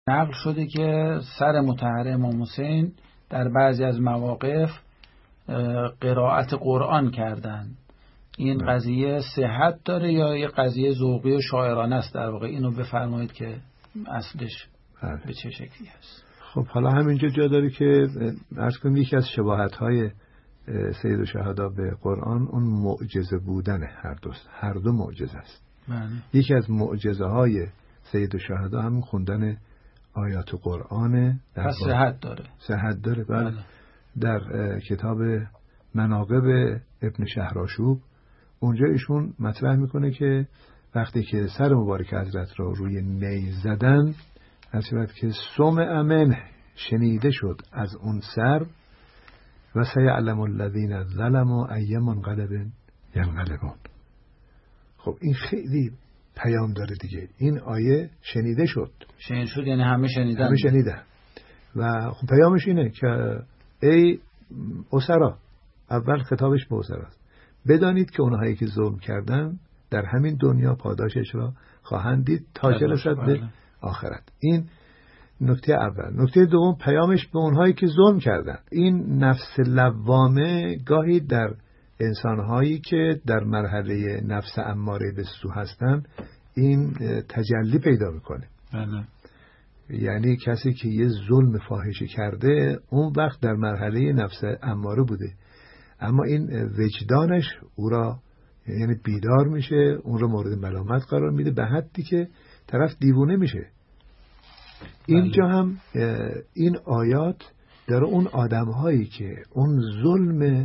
نقل شده که سر مطهر امام حسین در بعضی از مواقف قرائت قرآن کردن. این قضیه صحت داره یا یه قضیه ذوقی و شاعرانه است؟ در واقع اینو بفرمایید که اصلش به چه شکلی است. خب حالا همینجا جا داره که عرض کنم یکی از شباهت‌های سید الشهدا به قرآن اون معجزه بودن هر دو معجزه است. یکی از معجزه های سید الشهدا هم خوندن آیات قرآن. پس صحت داره. بله. در کتاب مناقب ابن شهرآشوب اونجا ایشون مطرح میکنه که وقتی که سر مبارک حضرت را روی نی زدن، از صورت که سمع منه شنیده شد از اون سر و سیعلم الذین ظلموا ای منقلب ینقلبون. خب این خیلی پیام داره دیگه. این آیه شنیده شد یعنی همه شنیدن و خب پیامش اینه که ای اسرا، اول خطابش به اسرا است، بدانید که اونهایی که ظلم کردن در همین دنیا پاداشش را خواهند دید تا جلسد به آخرت. این نکته اول. نکته دوم پیامش به اونهایی که ظلم کردن. این نفس لوامه گاهی در انسانهایی که در مرحله نفس اماره به سو هستن این تجلی پیدا میکنه. یعنی کسی که یه ظلم فاحشه کرده اون وقت در مرحله نفس اماره بوده، اما این وجدانش او را یعنی بیدار میشه، اون رو مورد ملامت قرار میده به حدی که طرف دیوونه میشه. اینجا هم این آیات در اون آدمهایی که اون ظلم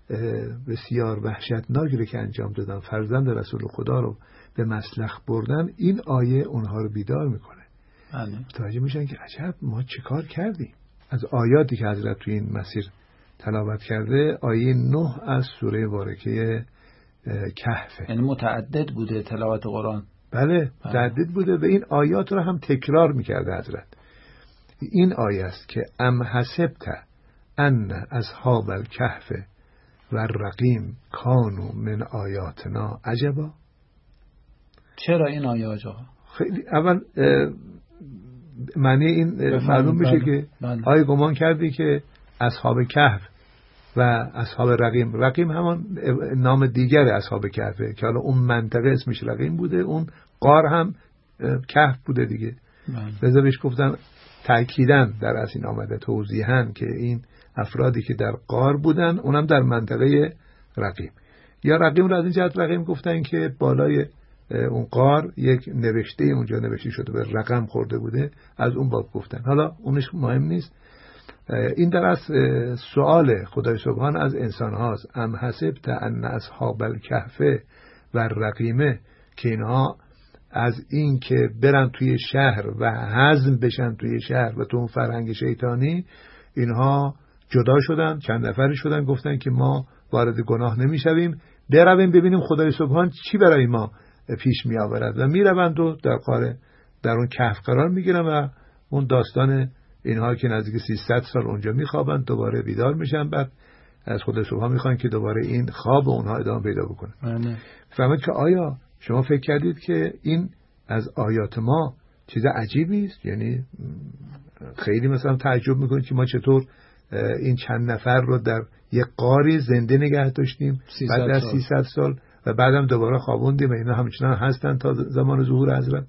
بسیار وحشتناکی رو که انجام دادن، فرزند رسول خدا رو به مسلخ بردن، این آیه اونها رو بیدار میکنه. متوجه میشن که عجب ما چه کار کردیم. از آیاتی که حضرت توی این مسیر تلاوت کرده آیه 9 از سوره بارکه کهف. یعنی متعدد بوده تلاوت قرآن. بله متعدد بوده و این آیات رو هم تکرار میکرده حضرت. این آیه است که ام حسبت ان اصحاب الکهف و الرقیم کانوا من آیاتنا عجبا. چرا این آیه آجا؟ خیلی اول معنی این معلوم میشه که آیه گمان کردی که اصحاب کهف و اصحاب رقیم همان نام دیگر اصحاب کهفه که حالا اون منطقه اسمش رقیم بوده، اون غار هم کهف بوده دیگه. لذا بهش گفتن تأکیداً در اصل آمده توضیحاً که این افرادی که در غار بودن اونم در منطقه رقیم. یا رقیم را از این جهت رقیم گفتن که بالای اون غار یک نوشته اونجا نوشته شده به رقم خورده بوده، از اون باب گفتن. حالا اونش مهم نیست. این در از سؤال خدای سبحان از انسان هاست. ام حسبت ان اصحاب الکهف و الرقیمه، که اینها از این که برن توی شهر و هضم بشن توی شهر و تو اون فرهنگ شیطانی اینها جدا شدن، چند نفری شدن، گفتن که ما وارد گناه نمیشویم، برویم ببینیم خدای سبحان چی برای ما پیش می آورد. و میروند و در اون کهف قرار میگیرن و اون داستان اینها که نزدیک 300 سال اونجا میخوابن دوباره بیدار میشن، بعد از خدای سبحان میخوان که دوباره این خواب اونها ادامه پیدا بکنه. فهمید که آیا شما فکر کردید که این از آیات ما چیز عجیبی است؟ یعنی خیلی مثلا تعجب میکنید که ما چطور این چند نفر رو در یک غاری زنده نگه داشتیم بعد از 300 سال و بعدم دوباره خوابوندیم و اینا همچنان هستن تا زمان ظهور حضرت.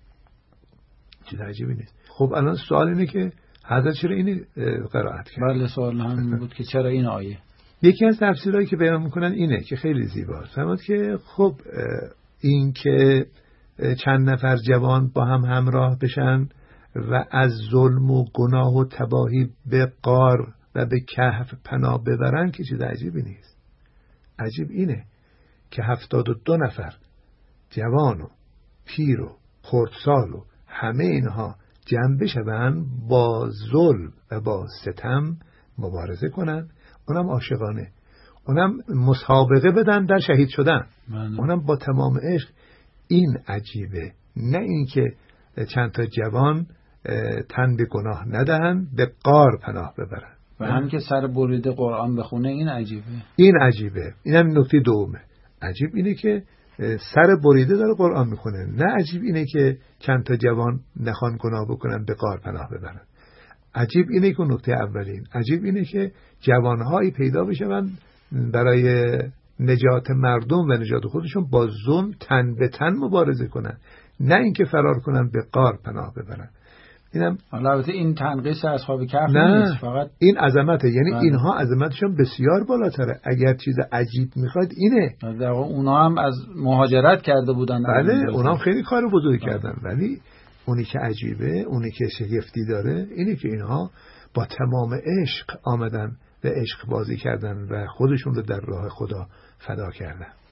چیز عجیبی نیست. خب الان سوال اینه که حضرت چرا اینو قرائت کرد؟ بله سوال هم بود که چرا این آیه. یکی از تفسیرهایی که بیان میکنن اینه که خیلی زیباست. فرمود که خب این که چند نفر جوان با هم همراه بشن و از ظلم و گناه و تباهی به غار و به کهف پناه ببرن که چیز عجیبی نیست. عجیب اینه که 72 نفر جوان و پیر و خردسال و همه اینها جمع بشن با ظلم و با ستم مبارزه کنن، اونم عاشقانه، اونم مسابقه بدن در شهید شدن، اونم با تمام عشق. این عجیبه، نه اینکه چند تا جوان تن به گناه ندهن به غار پناه ببرن و هم که سر بریده قرآن بخونه. این عجیبه. این عجیبه. اینم نکته دومه. عجیب اینه که سر بریده داره قرآن میخونه. نه عجیب اینه که چند تا جوان نخوان گناه بکنن به غار پناه ببرن. عجیب اینه که نکته اولین عجیب اینه که جوانهایی پیدا بشن برای نجات مردم و نجات خودشون با ظلم تن به تن مبارزه کنن، نه اینکه فرار کنن به غار پناه ببرن. اینم البته این تنقیص اصحاب کهف نیست، فقط این عظمته. یعنی اینها عظمتشون بسیار بالاتره. اگر چیز عجیب میخواد اینه. اونا هم از مهاجرت کرده بودن. بله اونا هم خیلی کار بزرگ کردن، ولی اونی که عجیبه، اونی که شگفتی داره اینه که اینها با تمام عشق آمدن و عشق بازی کردن و خودشون رو در راه خدا فدا کردن.